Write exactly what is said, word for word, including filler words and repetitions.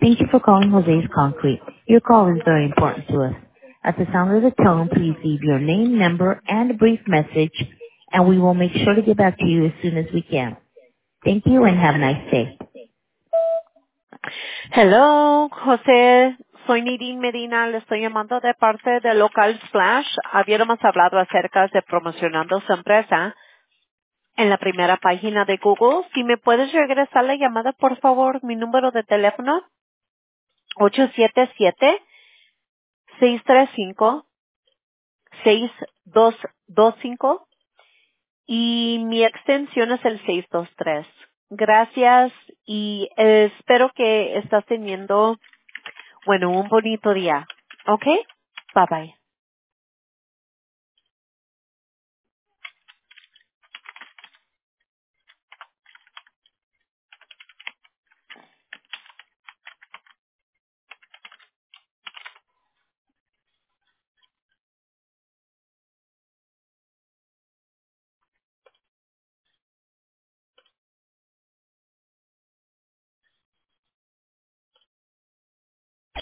Thank you for calling Jose's Concrete. Your call is very important to us. At the sound of the tone, please leave your name, number, and a brief message, and we will make sure to get back to you as soon as we can. Thank you and have a nice day. Hello, José. Soy Nidín Medina. Le estoy llamando de parte de Local Splash. Habíamos hablado acerca de promocionando su empresa en la primera página de Google. Si me puedes regresar la llamada, por favor, mi número de teléfono, ocho siete siete, seis tres cinco, seis dos dos cinco y mi extensión es el seis dos tres. Gracias y eh, espero que estás teniendo, bueno, un bonito día. ¿Ok? Bye bye.